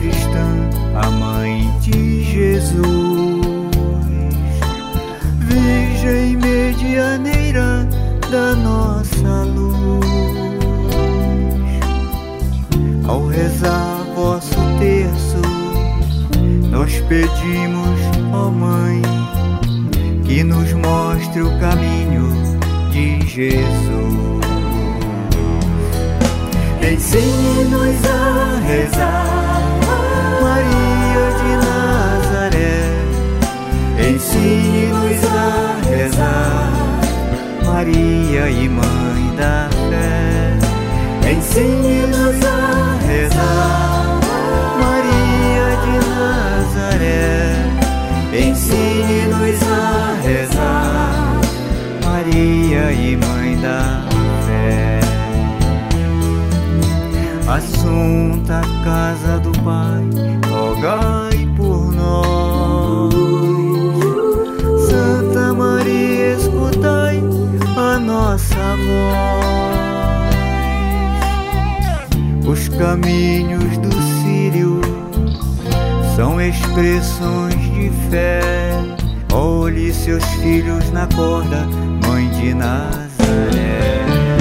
cristã, a mãe de Jesus, Virgem medianeira da nossa luz. Ao rezar vosso terço, nós pedimos, ó Mãe, que nos mostre o caminho de Jesus. Ensine-nos a rezar, Maria de Nazaré. Ensine-nos a rezar, Maria e Mãe da Fé. Ensine-nos a rezar, Maria de Nazaré. Ensine-nos a rezar, Maria e Mãe da Fé. Assunta casa do Pai, rogai por nós. Santa Maria, escutai a nossa voz. Os caminhos do Sírio são expressões de fé. Olhe seus filhos na corda, Mãe de Nazaré.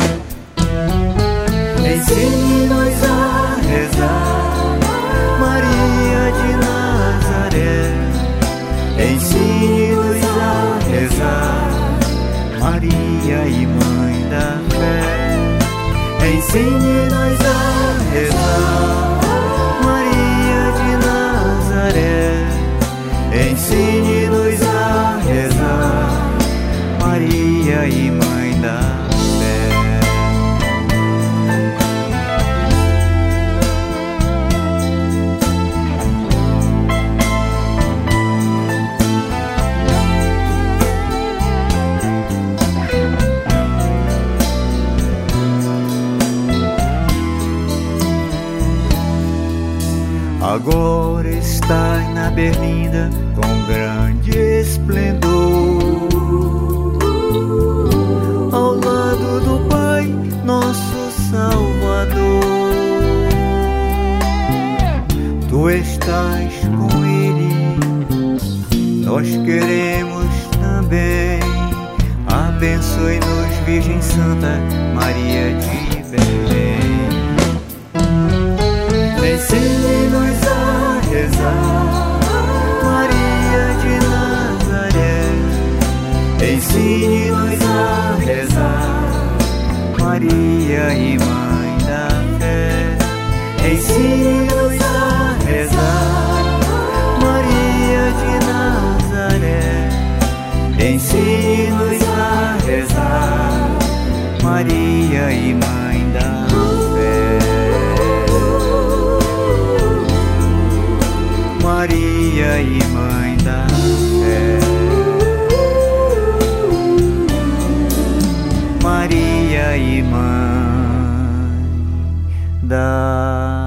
Ensine-nos a rezar, Maria de Nazaré. Ensine-nos a rezar, Maria e Mãe da Fé. Ensine-nos a rezar, Maria de Nazaré. Ensine-nos a rezar, Maria e Mãe da Fé. Agora estás na berlinda com grande esplendor, ao lado do Pai, nosso Salvador. Tu estás com Ele, nós queremos também. Abençoe-nos, Virgem Santa Maria de Belém. Ensine-nos a rezar, Maria de Nazaré. Ensine-nos a rezar, Maria e Mãe da Fé. Ensine-nos a rezar, Maria de Nazaré. Ensine-nos a rezar, Maria e Mãe da Fé. Maria e Mãe da Fé. Maria e Mãe da